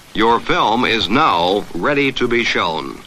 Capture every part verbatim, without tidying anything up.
Your film is now ready to be shown.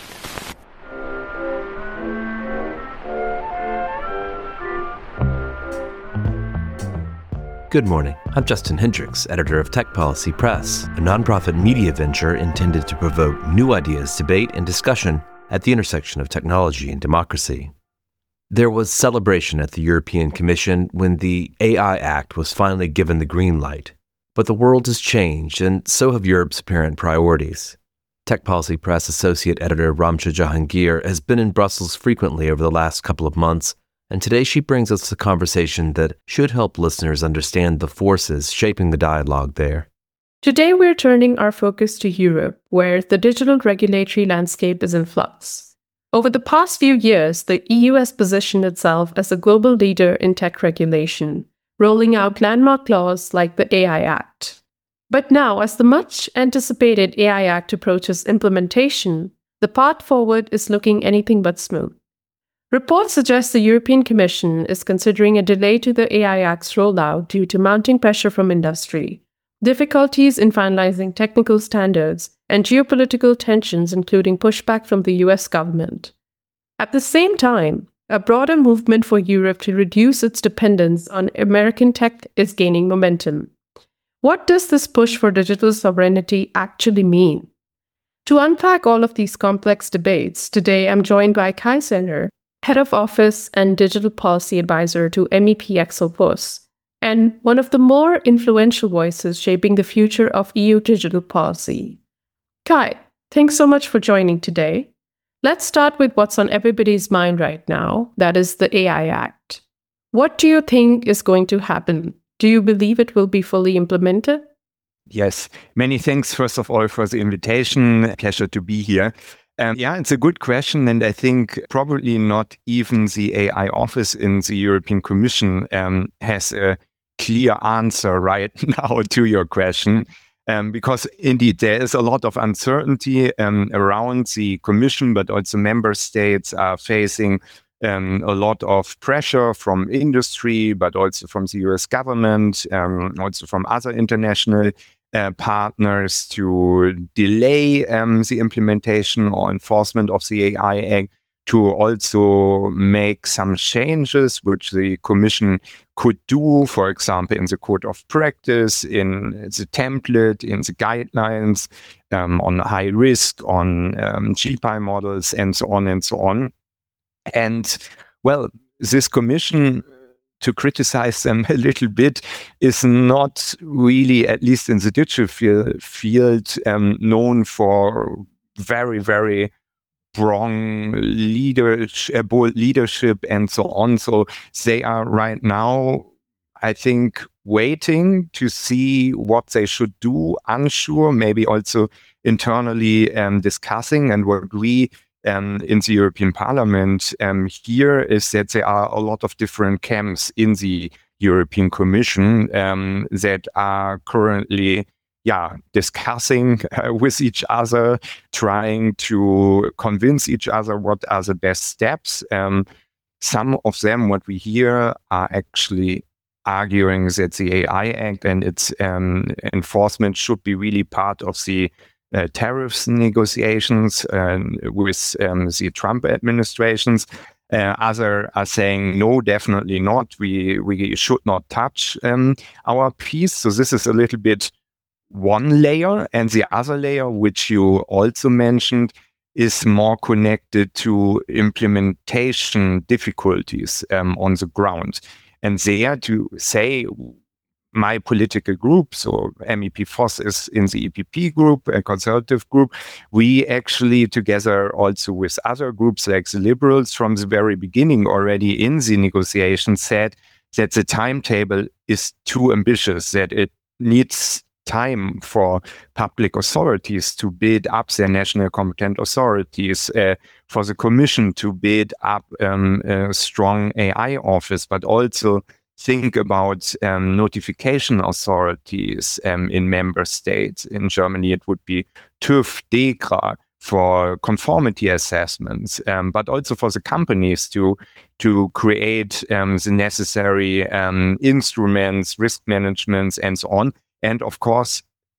Good morning. I'm Justin Hendricks, editor of Tech Policy Press, a nonprofit media venture intended to provoke new ideas, debate, and discussion at the intersection of technology and democracy. There was celebration at the European Commission when the A I Act was finally given the green light. But the world has changed, and so have Europe's apparent priorities. Tech Policy Press associate editor Ramsha Jahangir has been in Brussels frequently over the last couple of months, and today she brings us a conversation that should help listeners understand the forces shaping the dialogue there. Today we're turning our focus to Europe, where the digital regulatory landscape is in flux. Over the past few years, the E U has positioned itself as a global leader in tech regulation, rolling out landmark laws like the A I Act. But now, as the much-anticipated A I Act approaches implementation, the path forward is looking anything but smooth. Reports suggest the European Commission is considering a delay to the A I Act's rollout due to mounting pressure from industry, difficulties in finalizing technical standards, and geopolitical tensions, including pushback from the U S government. At the same time, a broader movement for Europe to reduce its dependence on American tech is gaining momentum. What does this push for digital sovereignty actually mean? To unpack all of these complex debates, today I'm joined by Kai Zenner, Head of Office and Digital Policy Advisor to M E P Axel Voss, and one of the more influential voices shaping the future of E U digital policy. Kai, thanks so much for joining today. Let's start with what's on everybody's mind right now, that is the A I Act. What do you think is going to happen? Do you believe it will be fully implemented? Yes, many thanks, first of all, for the invitation. Pleasure to be here. Um, yeah, it's a good question, and I think probably not even the A I office in the European Commission um, has a clear answer right now to your question, um, because indeed there is a lot of uncertainty um, around the Commission, but also member states are facing um, a lot of pressure from industry, but also from the U S government, um, also from other international Uh, partners to delay um, the implementation or enforcement of the A I Act, to also make some changes which the Commission could do, for example, in the code of practice, in the template, in the guidelines, um, on high risk, on um, G P I models, and so on and so on. And well, this Commission, to criticize them a little bit, is not really, at least in the digital field, field um, known for very, very strong leadership, bold leadership and so on. So they are right now, I think, waiting to see what they should do, unsure, maybe also internally um, discussing. And what we Um, in the European Parliament um, here is that there are a lot of different camps in the European Commission um, that are currently yeah, discussing uh, with each other, trying to convince each other what are the best steps. Um, some of them, what we hear, are actually arguing that the A I Act and its um, enforcement should be really part of the Uh, tariffs negotiations uh, with um, the Trump administrations. Uh, other are saying, no, definitely not. We we should not touch um, our piece. So this is a little bit one layer. And the other layer, which you also mentioned, is more connected to implementation difficulties um, on the ground. And there, to say, my political group, so M E P Voss is in the E P P group, a conservative group, we actually, together also with other groups like the Liberals, from the very beginning already in the negotiations, said that the timetable is too ambitious, that it needs time for public authorities to build up their national competent authorities, uh, for the Commission to build up um, a strong A I office, but also think about um, notification authorities um, in member states. In Germany, it would be TÜV, DEKRA for conformity assessments, um, but also for the companies to to create um, the necessary um, instruments, risk managements, and so on. And of course,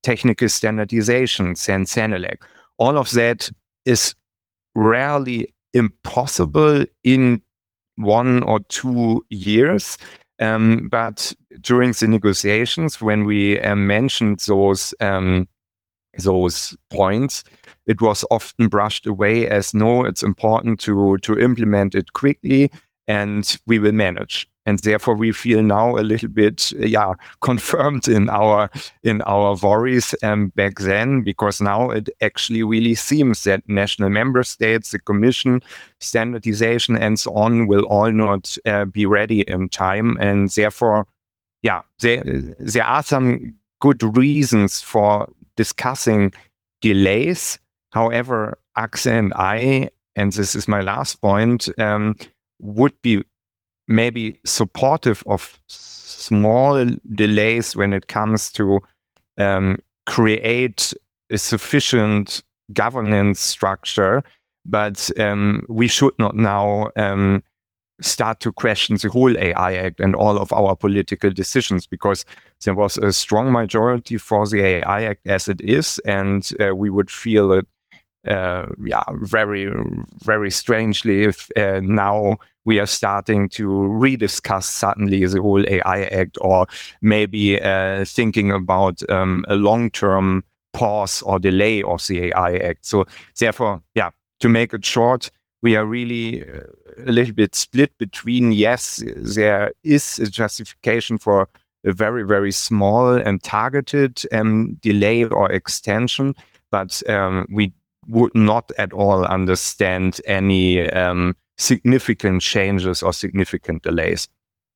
technical standardization, CEN-CENELEC. All of that is rarely impossible in one or two years. Um, but during the negotiations, when we uh, mentioned those um, those points, it was often brushed away as no, it's important to to implement it quickly, and we will manage. And therefore, we feel now a little bit, yeah, confirmed in our in our worries um, back then, because now it actually really seems that national member states, the Commission, standardization, and so on, will all not uh, be ready in time. And therefore, yeah, there there are some good reasons for discussing delays. However, Axel and I, and this is my last point, um, would be maybe supportive of small delays when it comes to um, create a sufficient governance structure, but um, we should not now um, start to question the whole A I Act and all of our political decisions, because there was a strong majority for the A I Act as it is, and uh, we would feel it uh, yeah, very, very strangely if uh, now we are starting to rediscuss suddenly the whole A I Act, or maybe uh, thinking about um, a long-term pause or delay of the A I Act. So therefore, yeah, to make it short, we are really uh, a little bit split between, yes, there is a justification for a very, very small and targeted um, delay or extension, but um, we would not at all understand any um, significant changes or significant delays.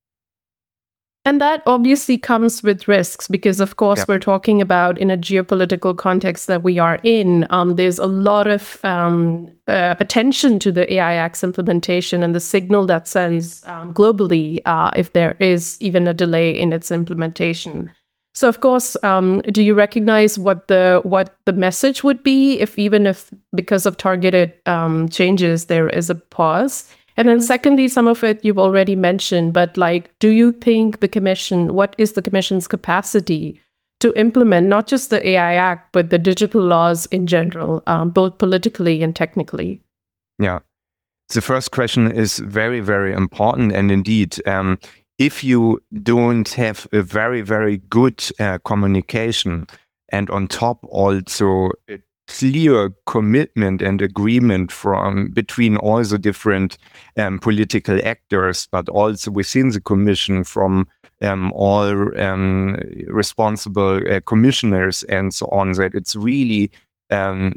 And that obviously comes with risks because, of course, yeah. we're talking about in a geopolitical context that we are in. Um, there's a lot of um, uh, attention to the A I Act's implementation and the signal that sends um, globally uh, if there is even a delay in its implementation. So, of course, um, do you recognize what the what the message would be if even if because of targeted um, changes there is a pause? And then secondly, some of it you've already mentioned, but like, do you think the Commission, what is the Commission's capacity to implement not just the A I Act, but the digital laws in general, um, both politically and technically? Yeah, the first question is very, very important. And indeed, um, if you don't have a very, very good uh, communication and on top also a clear commitment and agreement from between all the different um, political actors, but also within the Commission from um, all um, responsible uh, commissioners and so on, that it's really um,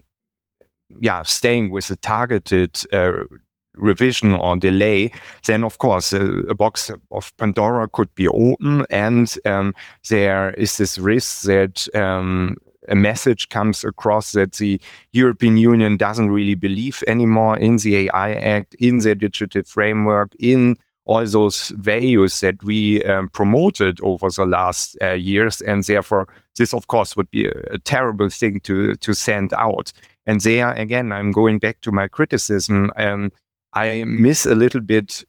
yeah, staying with a targeted uh, revision or delay, then of course a, a box of Pandora could be open, and um, there is this risk that um, a message comes across that the European Union doesn't really believe anymore in the A I Act, in the digital framework, in all those values that we um, promoted over the last uh, years. And therefore, this, of course, would be a, a terrible thing to, to send out. And there, again, I'm going back to my criticism. Um, I miss a little bit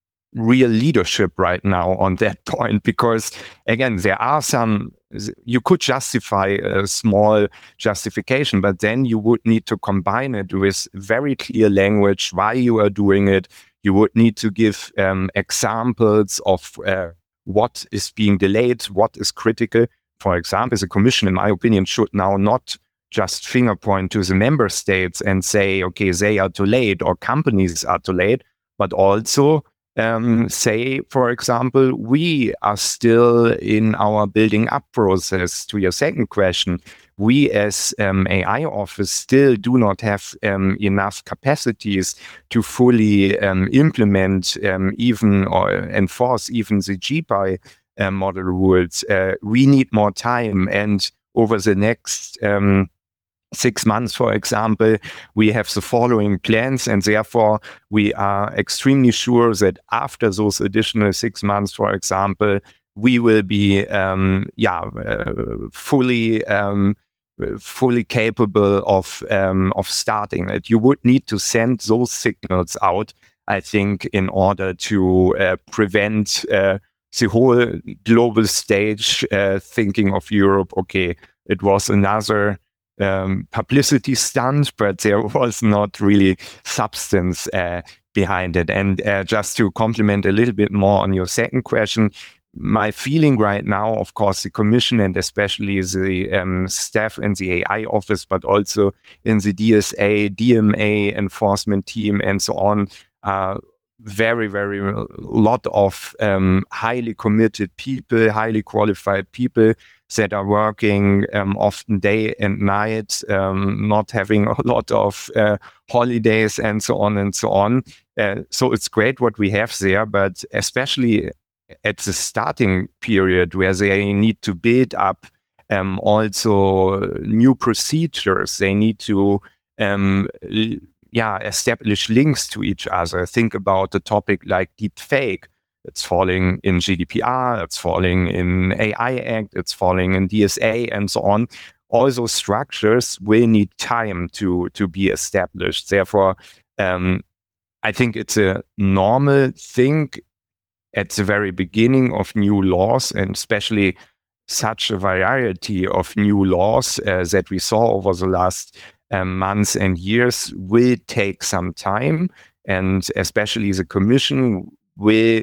real leadership right now on that point, because again, there are some, you could justify a small justification, but then you would need to combine it with very clear language why you are doing it. You would need to give um, examples of uh, what is being delayed, what is critical. For example, the Commission, in my opinion, should now not just finger point to the member states and say, okay, they are too late or companies are too late, but also Um, say, for example, we are still in our building up process. To your second question, we as um, A I office still do not have um, enough capacities to fully um, implement um, even or enforce even the G P I uh, model rules. Uh, we need more time, and over the next um, six months, for example, we have the following plans, and therefore we are extremely sure that after those additional six months, for example, we will be um, yeah uh, fully um, fully capable of um, of starting it. You would need to send those signals out, I think, in order to uh, prevent uh, the whole global stage uh, thinking of Europe. Okay, it was another um, publicity stunt, but there was not really substance uh, behind it. And uh, just to complement a little bit more on your second question, my feeling right now, of course, the Commission and especially the um, staff in the A I office, but also in the D S A, D M A enforcement team and so on, uh, very, very lot of um, highly committed people, highly qualified people that are working um, often day and night, um, not having a lot of uh, holidays and so on and so on. Uh, so it's great what we have there, but especially at the starting period where they need to build up um, also new procedures, they need to um, yeah, establish links to each other. Think about a topic like deep fake. It's falling in G D P R, it's falling in A I Act, it's falling in D S A and so on. All those structures will need time to, to be established. Therefore, um, I think it's a normal thing at the very beginning of new laws, and especially such a variety of new laws uh, that we saw over the last um, months and years will take some time. And especially the Commission will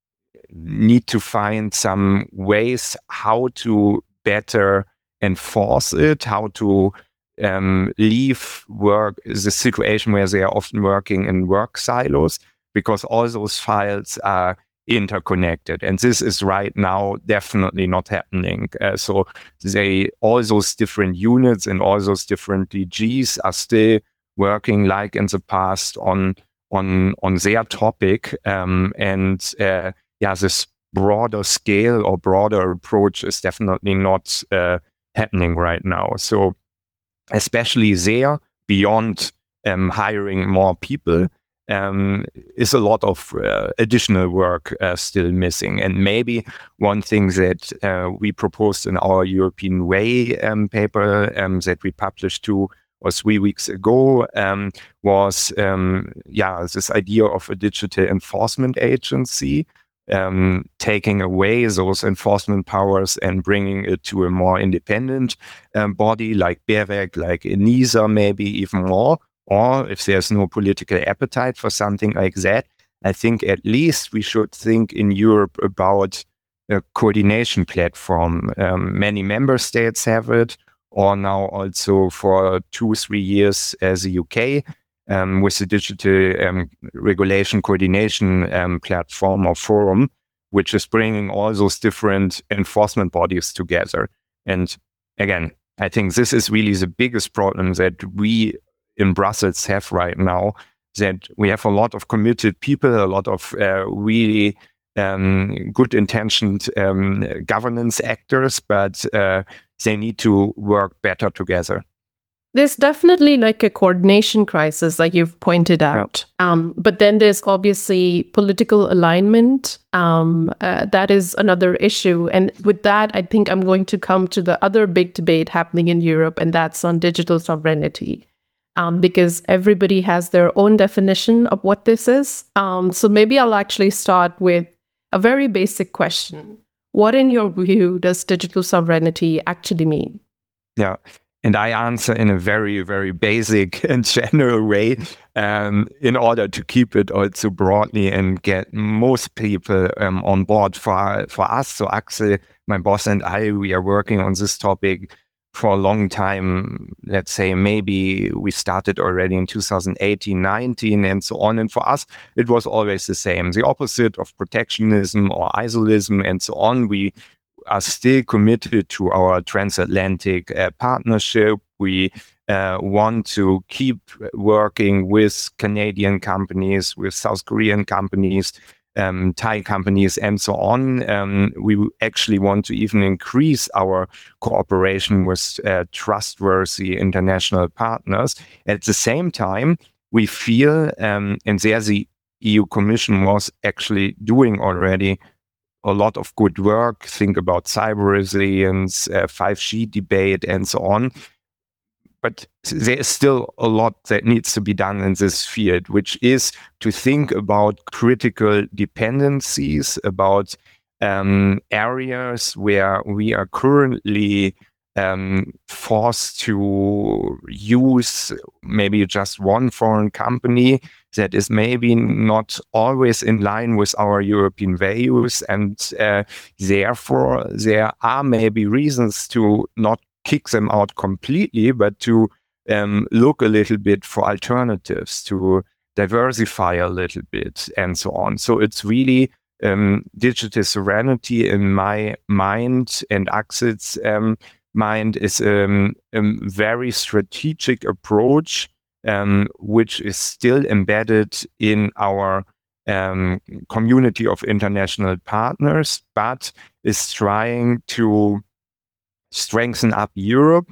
need to find some ways how to better enforce it, how to um, leave work, the situation where they are often working in work silos, because all those files are interconnected, and this is right now definitely not happening. Uh, so they, all those different units and all those different D Gs are still working like in the past on on on their topic, um, and uh, yeah, this broader scale or broader approach is definitely not uh, happening right now. So especially there, beyond um, hiring more people, Um, is a lot of uh, additional work uh, still missing. And maybe one thing that uh, we proposed in our European Way um, paper um, that we published two or three weeks ago um, was, um, yeah, this idea of a digital enforcement agency, um, taking away those enforcement powers and bringing it to a more independent um, body like BEREC, like ENISA, maybe even more. Or if there's no political appetite for something like that, I think at least we should think in Europe about a coordination platform. Um, many member states have it, or now also for two, three years as the U K um, with the Digital um, Regulation Coordination um, Platform or Forum, which is bringing all those different enforcement bodies together. And again, I think this is really the biggest problem that we in Brussels have right now, that we have a lot of committed people, a lot of uh, really um, good intentioned um, governance actors, but uh, they need to work better together. There's definitely like a coordination crisis, like you've pointed out. Yeah. Um, but then there's obviously political alignment. Um, uh, that is another issue. And with that, I think I'm going to come to the other big debate happening in Europe, and that's on digital sovereignty. Um, because everybody has their own definition of what this is. Um, so maybe I'll actually start with a very basic question. What, in your view, does digital sovereignty actually mean? Yeah, and I answer in a very, very basic and general way um, in order to keep it also broadly and get most people um, on board. For, for us, so Axel, my boss, and I, we are working on this topic for a long time. Let's say maybe we started already in two thousand eighteen, nineteen and so on. And for us, it was always the same, the opposite of protectionism or isolism and so on. We are still committed to our transatlantic uh, partnership. We uh, want to keep working with Canadian companies, with South Korean companies, Um, Thai companies and so on. Um, we actually want to even increase our cooperation with uh, trustworthy international partners. At the same time, we feel, um, and there the E U Commission was actually doing already a lot of good work, think about cyber resilience, uh, five G debate and so on. But there is still a lot that needs to be done in this field, which is to think about critical dependencies, about um, areas where we are currently um, forced to use maybe just one foreign company that is maybe not always in line with our European values. And uh, therefore, there are maybe reasons to not kick them out completely, but to um, look a little bit for alternatives, to diversify a little bit, and so on. So it's really um, digital sovereignty in my mind, and Axel's um, mind is um, a very strategic approach, um, which is still embedded in our um, community of international partners, but is trying to strengthen up Europe,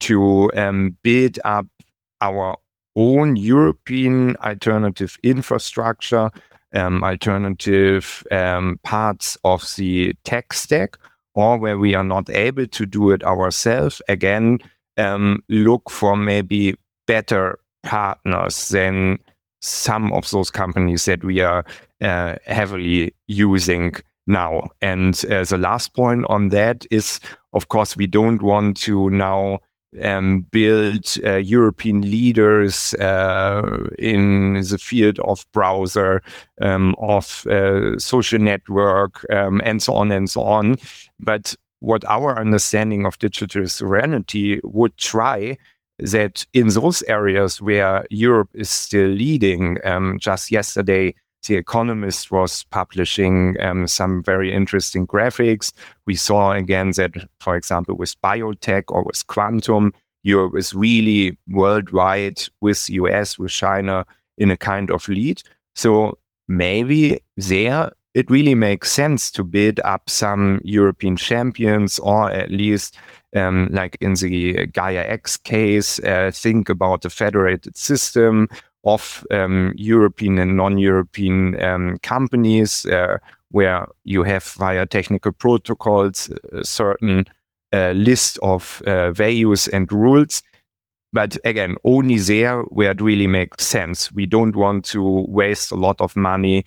to um, build up our own European alternative infrastructure, um, alternative um, parts of the tech stack, or where we are not able to do it ourselves, again, um, look for maybe better partners than some of those companies that we are uh, heavily using now. And uh, the last point on that is, of course, we don't want to now um, build uh, European leaders uh, in the field of browser, um, of uh, social network, um, and so on and so on. But what our understanding of digital sovereignty would try that in those areas where Europe is still leading, um, just yesterday, The Economist was publishing um, some very interesting graphics. We saw again that, for example, with biotech or with quantum, Europe is really worldwide with the U S, with China in a kind of lead. So maybe there it really makes sense to build up some European champions, or at least um, like in the Gaia X case, uh, think about the federated system of um, European and non-European um, companies, uh, where you have via technical protocols a certain uh, list of uh, values and rules. But again, only there where it really makes sense. We don't want to waste a lot of money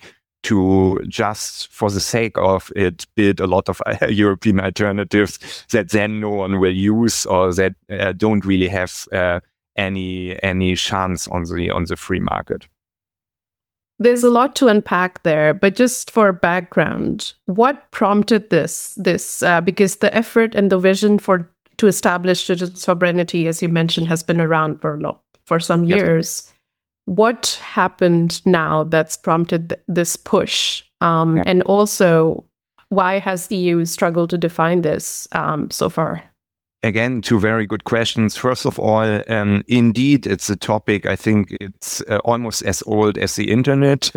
to just, for the sake of it, build a lot of uh, European alternatives that then no one will use, or that uh, don't really have uh, any any chance on the on the free market. There's a lot to unpack there, but just for background, what prompted this? This uh, because the effort and the vision for to establish digital sovereignty, as you mentioned, has been around for a lot, for some years. Yes. What happened now that's prompted th- this push? Um, yeah. And also, why has the E U struggled to define this um, so far? Again, two very good questions. First of all, um, indeed, it's a topic, I think it's uh, almost as old as the internet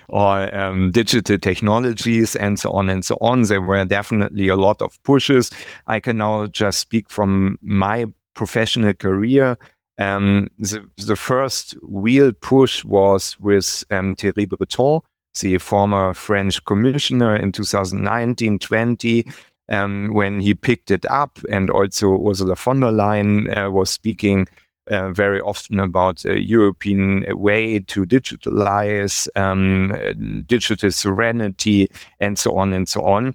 or um, digital technologies and so on and so on. There were definitely a lot of pushes. I can now just speak from my professional career. Um, the, the first real push was with um, Thierry Breton, the former French commissioner in two thousand nineteen twenty. Um, when he picked it up, and also Ursula von der Leyen uh, was speaking uh, very often about a European way to digitalize, um, digital sovereignty, and so on and so on.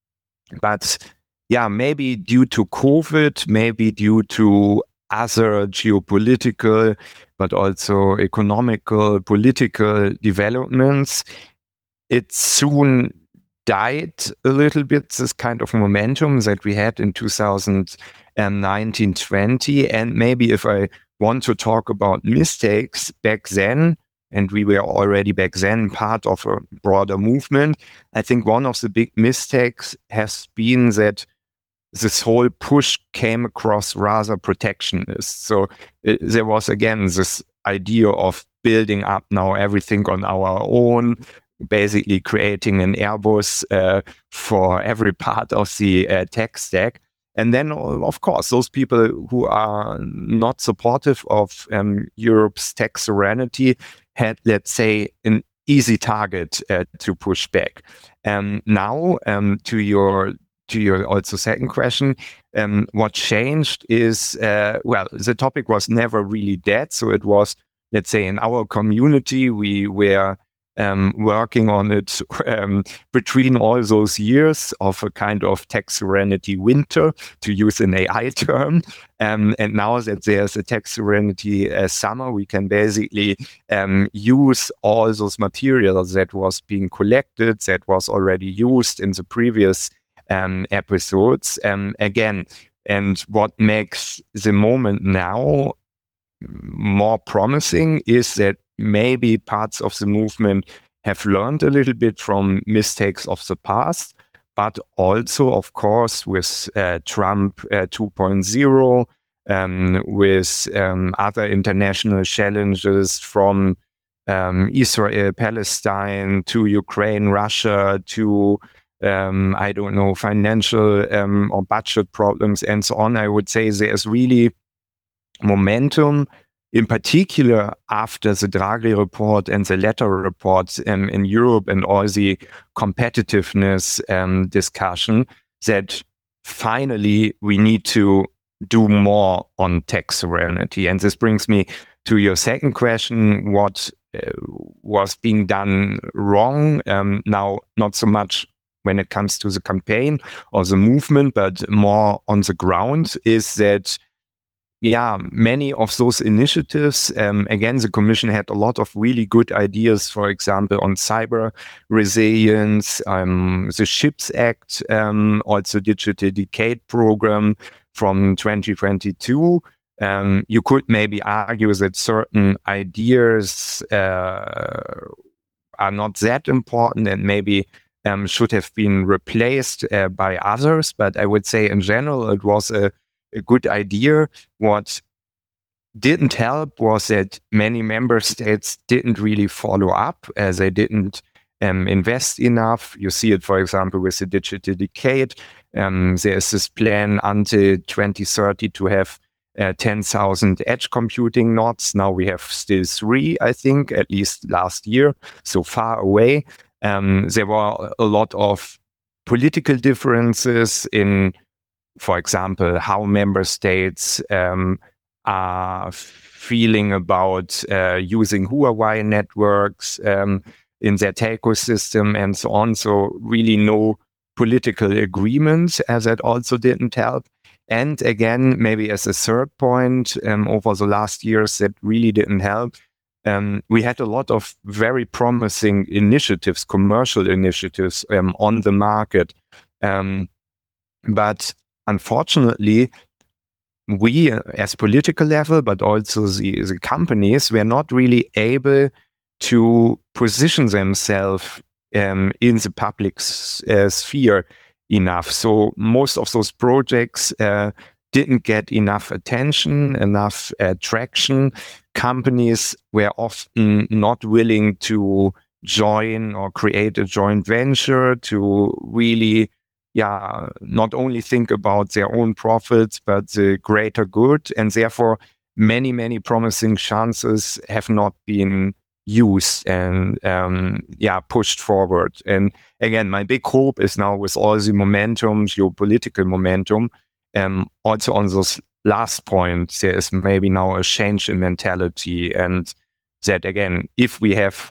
But yeah, maybe due to COVID, maybe due to other geopolitical, but also economical, political developments, it soon died a little bit, this kind of momentum that we had in two thousand nineteen twenty. And maybe if I want to talk about mistakes back then, and we were already back then part of a broader movement, I think one of the big mistakes has been that this whole push came across rather protectionist. So it, there was again this idea of building up now everything on our own, basically creating an Airbus uh, for every part of the uh, tech stack. And then, of course, those people who are not supportive of um, Europe's tech sovereignty had, let's say, an easy target uh, to push back. Um, now, um, to your to your also second question, um, what changed is, uh, well, the topic was never really dead. So it was, let's say, in our community, we were um, working on it um, between all those years of a kind of tech sovereignty winter, to use an A I term. Um, and now that there's a tech sovereignty uh, summer, we can basically um, use all those materials that was being collected, that was already used in the previous um, episodes um, again. And what makes the moment now more promising is that maybe parts of the movement have learned a little bit from mistakes of the past, but also, of course, with uh, Trump uh, two point oh, um, with um, other international challenges from um, Israel, Palestine, to Ukraine, Russia, to um, I don't know, financial um, or budget problems and so on. I would say there's really momentum, in particular after the Draghi report and the Letter report um, in Europe and all the competitiveness um, discussion, that finally we need to do more on tech sovereignty. And this brings me to your second question, what uh, was being done wrong? Um, now, not so much when it comes to the campaign or the movement, but more on the ground, is that yeah, many of those initiatives, um, again, the Commission had a lot of really good ideas, for example, on cyber resilience, um, the CHIPS Act, um, also Digital Decade program from twenty twenty-two. Um, you could maybe argue that certain ideas uh, are not that important and maybe um, should have been replaced uh, by others. But I would say in general, it was a a good idea. What didn't help was that many member states didn't really follow up, as they didn't um, invest enough. You see it, for example, with the Digital Decade. Um, there's this plan until twenty thirty to have uh, ten thousand edge computing nodes. Now we have still three, I think, at least last year, so far away. Um, there were a lot of political differences in, for example, how member states um, are feeling about uh, using Huawei networks um, in their telco system and so on. So really no political agreement, as that also didn't help. And again, maybe as a third point, um, over the last years that really didn't help, um, we had a lot of very promising initiatives, commercial initiatives um, on the market. Um, but unfortunately, we as political level, but also the, the companies, were not really able to position themselves um, in the public uh, sphere enough. So most of those projects uh, didn't get enough attention, enough uh, traction. Companies were often not willing to join or create a joint venture to really yeah, not only think about their own profits, but the greater good. And therefore, many, many promising chances have not been used and, um, yeah, pushed forward. And again, my big hope is now with all the momentum, geopolitical momentum, um, also on those last points, there is maybe now a change in mentality. And that, again, if we have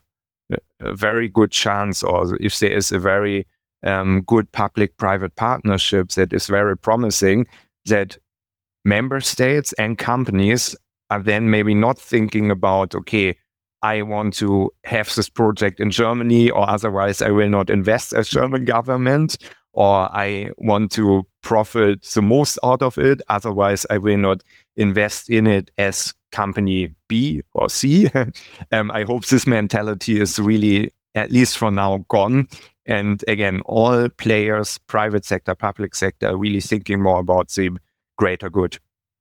a very good chance, or if there is a very Um, good public-private partnerships that is very promising, that member states and companies are then maybe not thinking about, okay, I want to have this project in Germany, or otherwise I will not invest as German government, or I want to profit the most out of it, otherwise I will not invest in it as company B or C. um, I hope this mentality is really, at least for now, gone. And again, all players, private sector, public sector, are really thinking more about the greater good.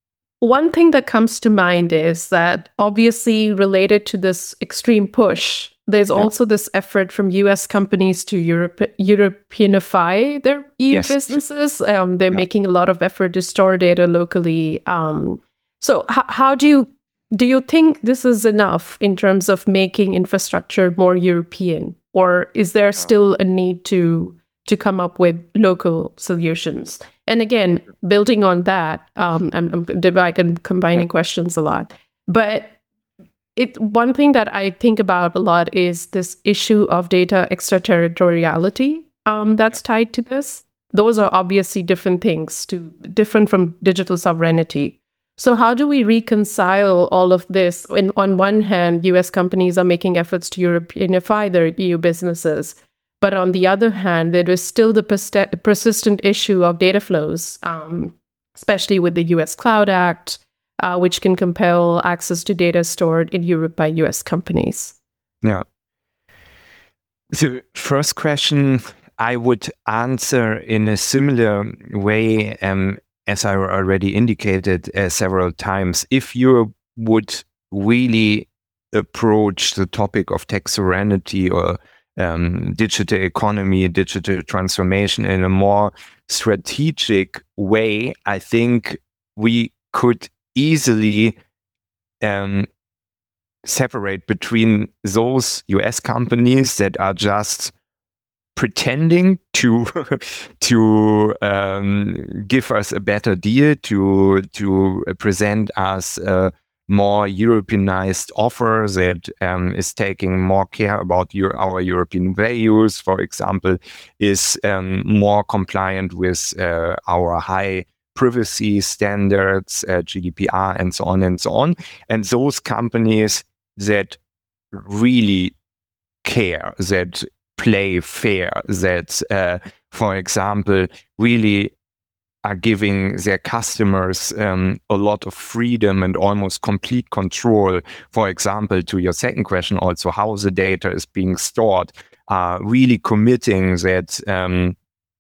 One thing that comes to mind is that obviously related to this extreme push, there's yeah. also this effort from U S companies to Europe, Europeanify their E U yes. businesses. Um, they're yeah. making a lot of effort to store data locally. Um, so h- how do you do you think this is enough in terms of making infrastructure more European? Or is there still a need to to come up with local solutions? And again, building on that, um, I'm, I'm, I'm combining questions a lot. But it one thing that I think about a lot is this issue of data extraterritoriality um, that's tied to this. Those are obviously different things, to different from digital sovereignty. So how do we reconcile all of this? When, on one hand, U S companies are making efforts to Europeanify their E U businesses, but on the other hand, there is still the persist- persistent issue of data flows, um, especially with the U S Cloud Act, uh, which can compel access to data stored in Europe by U S companies. Yeah. So first question, I would answer in a similar way, um, as I already indicated uh, several times. If you would really approach the topic of tech sovereignty or um, digital economy, digital transformation in a more strategic way, I think we could easily um, separate between those U S companies that are just pretending to to um, give us a better deal, to to present us a more Europeanized offer that um, is taking more care about your, our European values, for example, is um, more compliant with uh, our high privacy standards, uh, G D P R, and so on and so on. And those companies that really care, that play fair, that, uh, for example, really are giving their customers um, a lot of freedom and almost complete control. For example, to your second question, also how the data is being stored, are really committing that um,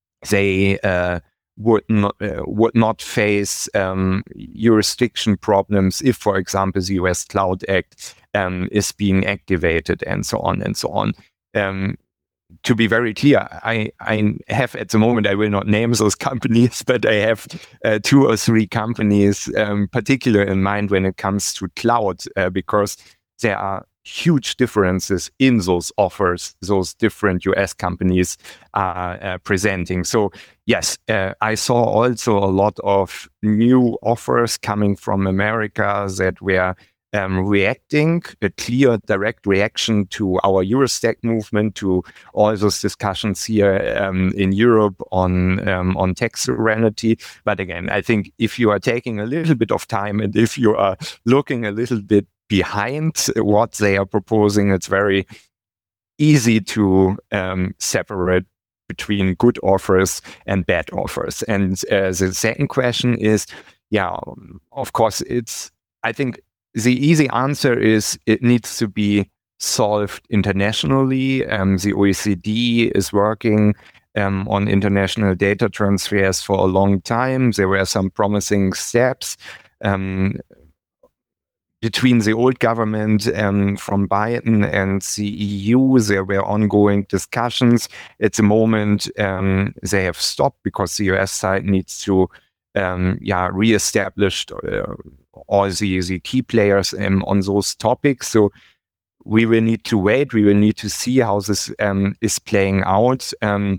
they uh, would not uh, would not face um, jurisdiction problems if, for example, the U S Cloud Act um, is being activated, and so on and so on. Um, To be very clear, I, I have at the moment, I will not name those companies, but I have uh, two or three companies um, particular in mind when it comes to cloud, uh, because there are huge differences in those offers those different U S companies are uh, presenting. So yes, uh, I saw also a lot of new offers coming from America that were Um, reacting, a clear direct reaction to our Eurostack movement, to all those discussions here um, in Europe on um, on tech sovereignty. But again, I think if you are taking a little bit of time and if you are looking a little bit behind what they are proposing, it's very easy to um, separate between good offers and bad offers. And uh, the second question is, yeah, of course, it's, I think, the easy answer is it needs to be solved internationally. Um, the O E C D is working um, on international data transfers for a long time. There were some promising steps um, between the old government um, from Biden and the E U. There were ongoing discussions. At the moment, um, they have stopped because the U S side needs to um, yeah, reestablish uh, all the, the key players um, on those topics. So we will need to wait. We will need to see how this um, is playing out. Um,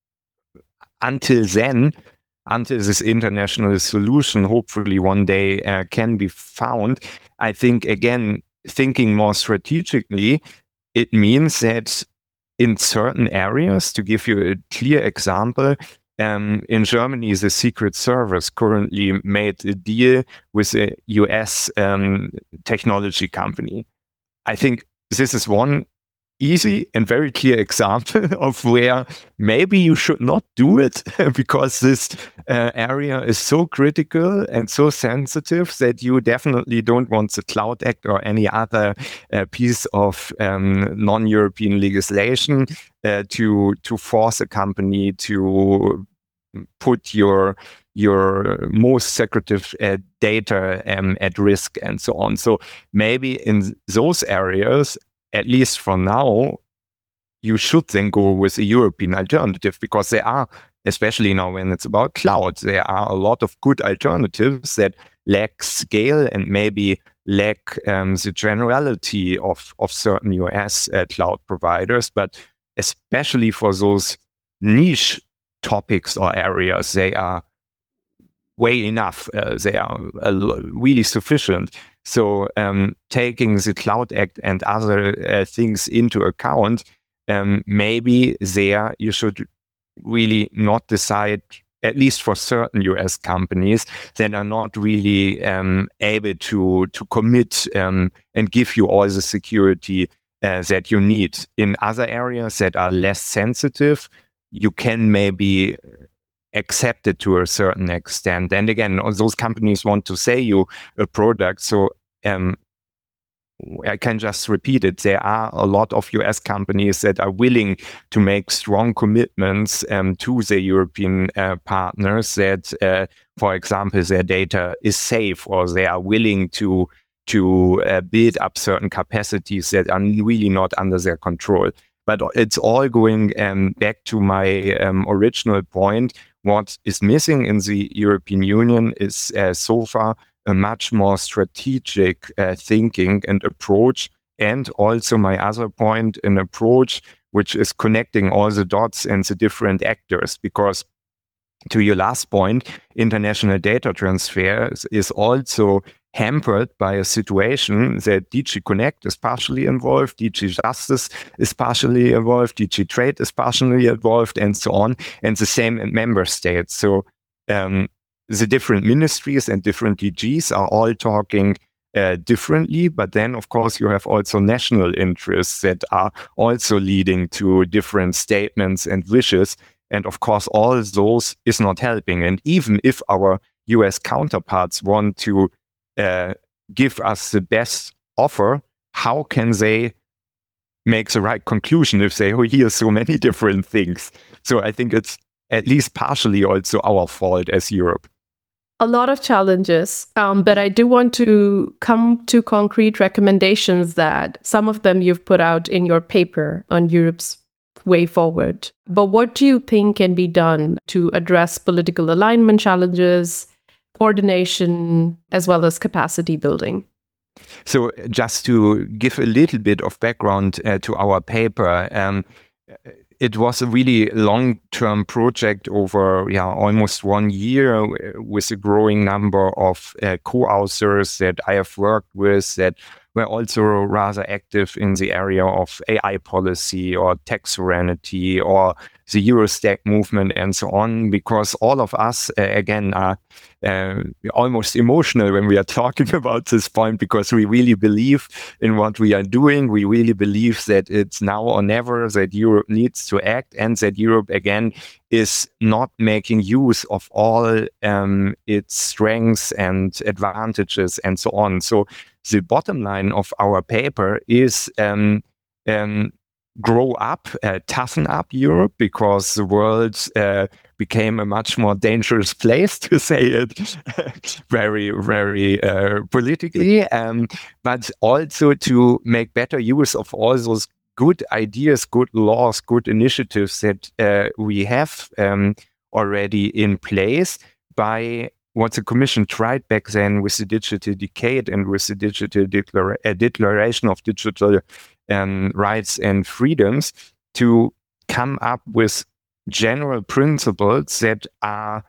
until then, until this international solution hopefully one day uh, can be found, I think, again, thinking more strategically, it means that in certain areas, to give you a clear example, Um, in Germany, the Secret Service currently made a deal with a U S um, technology company. I think this is one easy and very clear example of where maybe you should not do it because this uh, area is so critical and so sensitive that you definitely don't want the Cloud Act or any other uh, piece of um, non-European legislation uh, to to force a company to put your your most secretive uh, data um, at risk and so on. So maybe in those areas, at least for now, you should then go with a European alternative, because there are, especially now when it's about cloud, there are a lot of good alternatives that lack scale and maybe lack um, the generality of, of certain U S uh, cloud providers. But especially for those niche topics or areas, they are way enough. Uh, they are uh, really sufficient. So um, taking the Cloud Act and other uh, things into account, um, maybe there you should really not decide, at least for certain U S companies that are not really um, able to to commit um, and give you all the security uh, that you need. In other areas that are less sensitive, you can maybe accept it to a certain extent. And again, those companies want to sell you a product. So um, I can just repeat it. There are a lot of U S companies that are willing to make strong commitments um, to the European uh, partners that, uh, for example, their data is safe, or they are willing to to uh, build up certain capacities that are really not under their control. But it's all going um, back to my um, original point. What is missing in the European Union is uh, so far a much more strategic uh, thinking and approach, and also my other point, an approach which is connecting all the dots and the different actors. Because to your last point, international data transfer is also hampered by a situation that D G Connect is partially involved, D G Justice is partially involved, D G Trade is partially involved, and so on, and the same in member states. So um, the different ministries and different D Gs are all talking uh, differently, but then of course you have also national interests that are also leading to different statements and wishes. And of course, all those is not helping. And even if our U S counterparts want to uh, give us the best offer, how can they make the right conclusion if they hear so many different things? So I think it's at least partially also our fault as Europe. A lot of challenges, um, but I do want to come to concrete recommendations that some of them you've put out in your paper on Europe's way forward. But what do you think can be done to address political alignment challenges, coordination, as well as capacity building? So just to give a little bit of background uh, to our paper, um, it was a really long-term project over yeah, almost one year with a growing number of uh, co-authors that I have worked with that were also rather active in the area of A I policy or tech sovereignty or the Eurostack movement and so on, because all of us, uh, again, are uh, almost emotional when we are talking about this point, because we really believe in what we are doing. We really believe that it's now or never, that Europe needs to act, and that Europe, again, is not making use of all um, its strengths and advantages and so on. So the bottom line of our paper is um, um, grow up, uh, toughen up Europe, because the world uh, became a much more dangerous place, to say it very, very uh, politically, um, but also to make better use of all those good ideas, good laws, good initiatives that uh, we have um, already in place by what the Commission tried back then with the Digital Decade and with the Digital Declara- uh, Declaration of Digital um, Rights and Freedoms, to come up with general principles that are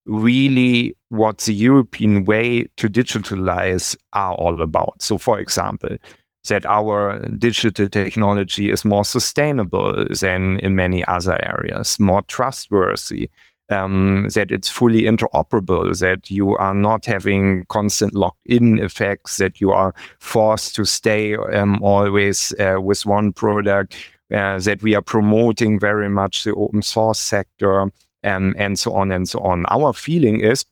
really what the European way to digitalize are all about. So, for example, that our digital technology is more sustainable than in many other areas, more trustworthy, Um, that it's fully interoperable, that you are not having constant locked-in effects, that you are forced to stay um, always uh, with one product, uh, that we are promoting very much the open source sector, um, and so on and so on. Our feeling is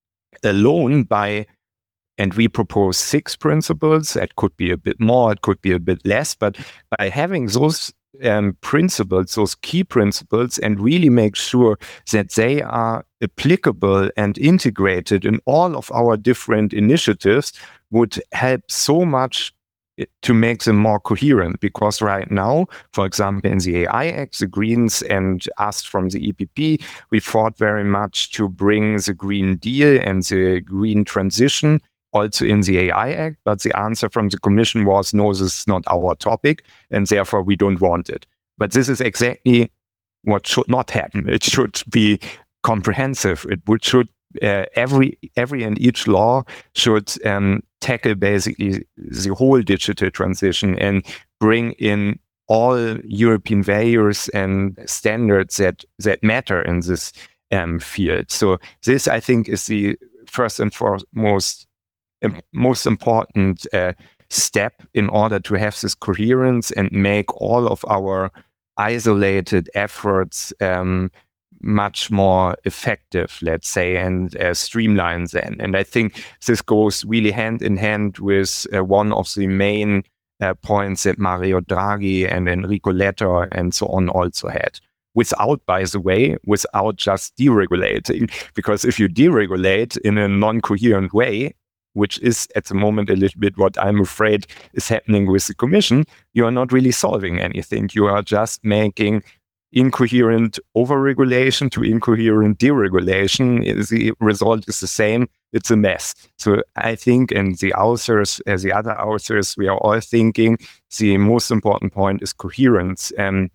alone by, and we propose six principles, it could be a bit more, it could be a bit less, but by having those Um, principles, those key principles, and really make sure that they are applicable and integrated in all of our different initiatives, would help so much to make them more coherent. Because right now, for example, in the A I Act, the Greens and us from the E P P, we fought very much to bring the Green Deal and the green transition also in the A I Act, but the answer from the Commission was, no, this is not our topic, and therefore we don't want it. But this is exactly what should not happen. It should be comprehensive. It would should uh, every every and each law should um, tackle basically the whole digital transition and bring in all European values and standards that that matter in this um, field. So this, I think, is the first and foremost um, most important uh, step in order to have this coherence and make all of our isolated efforts um, much more effective, let's say, and uh, streamline them. And I think this goes really hand in hand with uh, one of the main uh, points that Mario Draghi and Enrico Letta and so on also had. Without, by the way, without just deregulating, because if you deregulate in a non-coherent way, which is at the moment a little bit what I'm afraid is happening with the Commission, you are not really solving anything. You are just making incoherent overregulation to incoherent deregulation. The result is the same. It's a mess. So I think, and the authors, as the other authors, we are all thinking the most important point is coherence and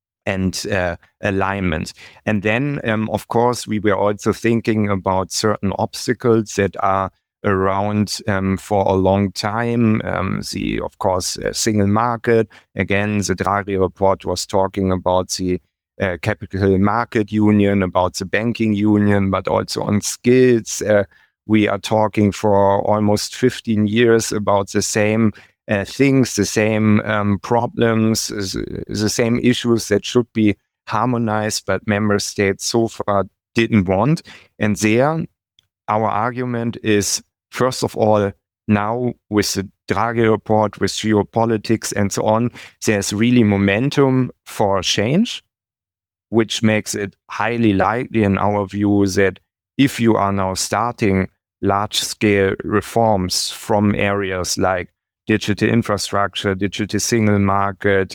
and uh, alignment. And then, um, of course, we were also thinking about certain obstacles that are around um, for a long time. Um, the, of course, uh, single market. Again, the Draghi report was talking about the uh, capital market union, about the banking union, but also on skills. Uh, we are talking for almost fifteen years about the same uh, things, the same um, problems, the same issues that should be harmonized, but member states so far didn't want. And there, our argument is, first of all, now with the Draghi report, with geopolitics and so on, there's really momentum for change, which makes it highly likely in our view that if you are now starting large-scale reforms from areas like digital infrastructure, digital single market,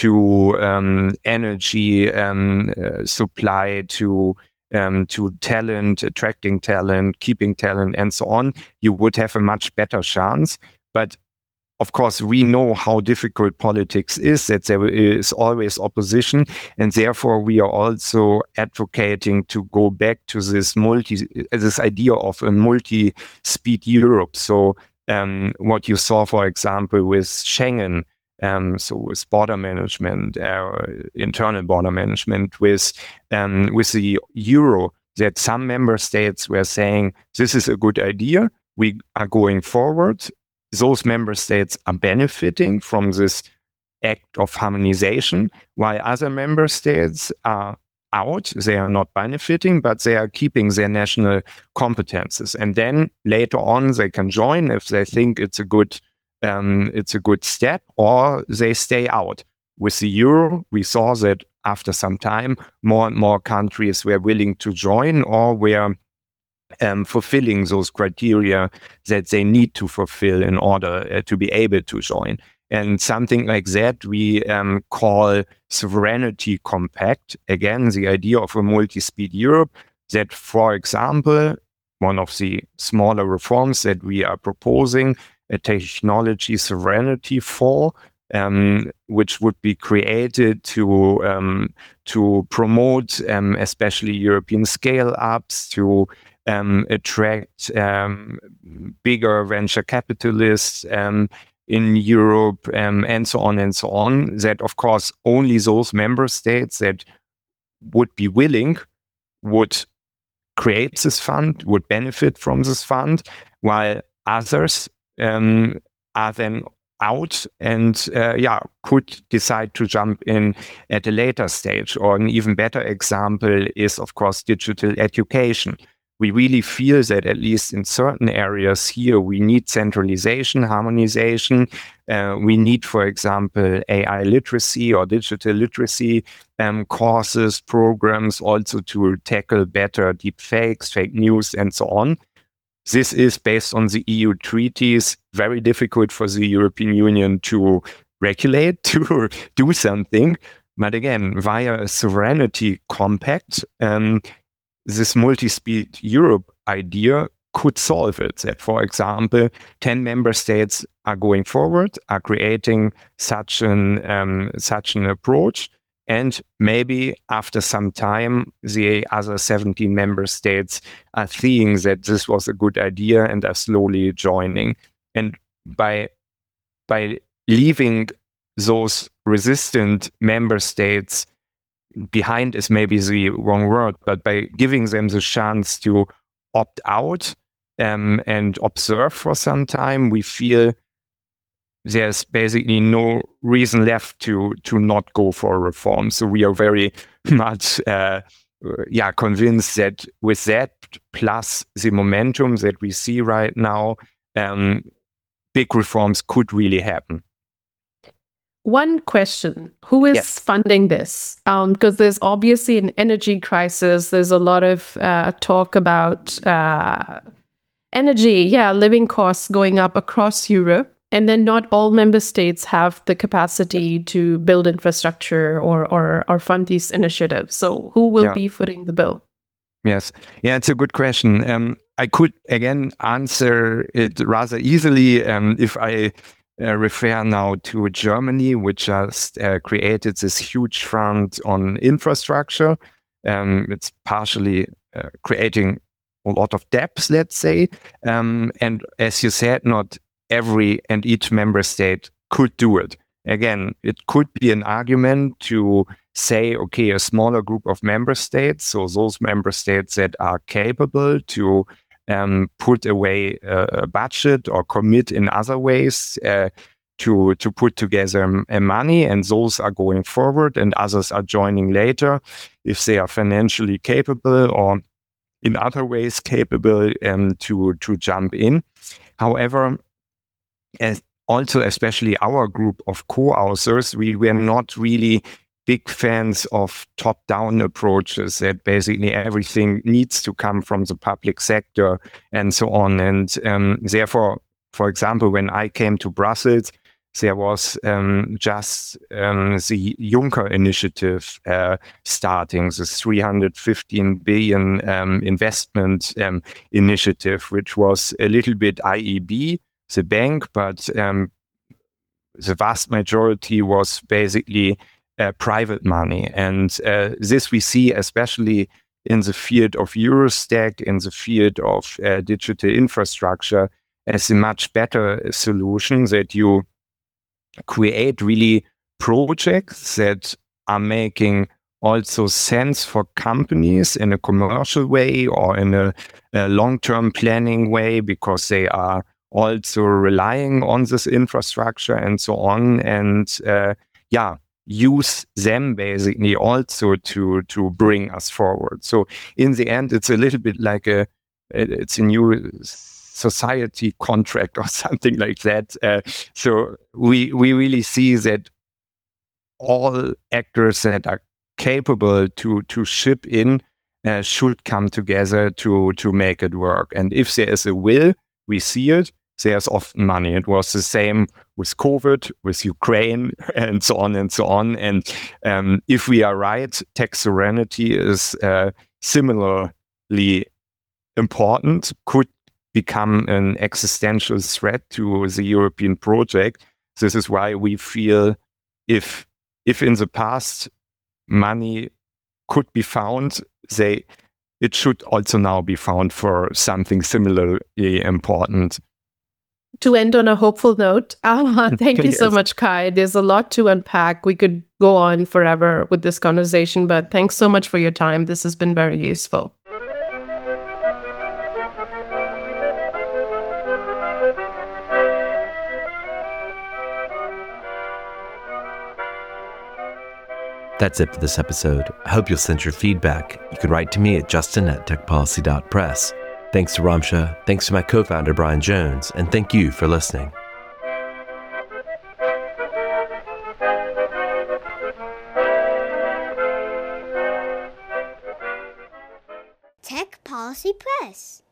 to um, energy um, uh, supply, to Um, to talent, attracting talent, keeping talent, and so on, you would have a much better chance. But of course, we know how difficult politics is, that there is always opposition, and therefore we are also advocating to go back to this multi, this idea of a multi-speed Europe. So um, what you saw, for example, with Schengen, Um, so with border management, uh, internal border management, with um, with the euro, that some member states were saying, this is a good idea, we are going forward. Those member states are benefiting from this act of harmonization, while other member states are out. They are not benefiting, but they are keeping their national competences. And then later on, they can join if they think it's a good Um, it's a good step, or they stay out. With the euro, we saw that after some time, more and more countries were willing to join or were um, fulfilling those criteria that they need to fulfill in order uh, to be able to join. And something like that we um, call sovereignty compact. Again, the idea of a multi-speed Europe that, for example, one of the smaller reforms that we are proposing, a technology sovereignty for, um, which would be created to um, to promote um, especially European scale-ups, to um, attract um, bigger venture capitalists um, in Europe, um, and so on and so on. That, of course, only those member states that would be willing would create this fund, would benefit from this fund, while others Um, are then out and uh, yeah, could decide to jump in at a later stage. Or an even better example is, of course, digital education. We really feel that at least in certain areas here, we need centralization, harmonization. Uh, we need, for example, A I literacy or digital literacy um, courses, programs, also to tackle better deep fakes, fake news, and so on. This is based on the E U treaties, very difficult for the European Union to regulate, to do something. But again, via a sovereignty compact, um, this multi-speed Europe idea could solve it. That, for example, ten member states are going forward, are creating such an um, such an approach, And maybe after some time, the other seventeen member states are seeing that this was a good idea and are slowly joining. And by, by leaving those resistant member states behind is maybe the wrong word, but by giving them the chance to opt out um, and observe for some time, we feel there's basically no reason left to to not go for a reform. So we are very much uh, yeah convinced that with that plus the momentum that we see right now, um, big reforms could really happen. One question, who is Yes. funding this? Um, because there's obviously an energy crisis. There's a lot of uh, talk about uh, energy, yeah, living costs going up across Europe. And then not all member states have the capacity to build infrastructure or or, or fund these initiatives. So who will Yeah. be footing the bill? Yes. Yeah, it's a good question. Um, I could, again, answer it rather easily um, if I uh, refer now to Germany, which just uh, created this huge fund on infrastructure. Um, it's partially uh, creating a lot of debts, let's say. Um, and as you said, not every and each member state could do it. Again, it could be an argument to say, okay, a smaller group of member states, so those member states that are capable to um, put away a, a budget or commit in other ways uh, to to put together um, money, and those are going forward, and others are joining later if they are financially capable or in other ways capable um, to to jump in. However, as also especially our group of co-authors, we were not really big fans of top-down approaches that basically everything needs to come from the public sector and so on. And um, therefore, for example, when I came to Brussels, there was um, just um, the Juncker initiative uh, starting, this three hundred fifteen billion um, investment um, initiative, which was a little bit I E B, the bank, but um, the vast majority was basically uh, private money. And uh, this we see especially in the field of Eurostack, in the field of uh, digital infrastructure, as a much better solution, that you create really projects that are making also sense for companies in a commercial way or in a, a long-term planning way, because they are also relying on this infrastructure and so on. And uh, yeah, use them basically also to to bring us forward. So in the end, it's a little bit like a, it's a new society contract or something like that. Uh, so we we really see that all actors that are capable to to ship in uh, should come together to to make it work. And if there is a will, we see it. There's often money. It was the same with COVID, with Ukraine, and so on and so on. And um, if we are right, tax sovereignty is uh, similarly important, could become an existential threat to the European project. This is why we feel if if in the past money could be found, they it should also now be found for something similarly important. To end on a hopeful note, uh, thank you so Yes. much, Kai. There's a lot to unpack. We could go on forever with this conversation, but thanks so much for your time. This has been very useful. That's it for this episode. I hope you'll send your feedback. You can write to me at justin at techpolicy dot press. Thanks to Ramsha, thanks to my co-founder Brian Jones, and thank you for listening. Tech Policy Press.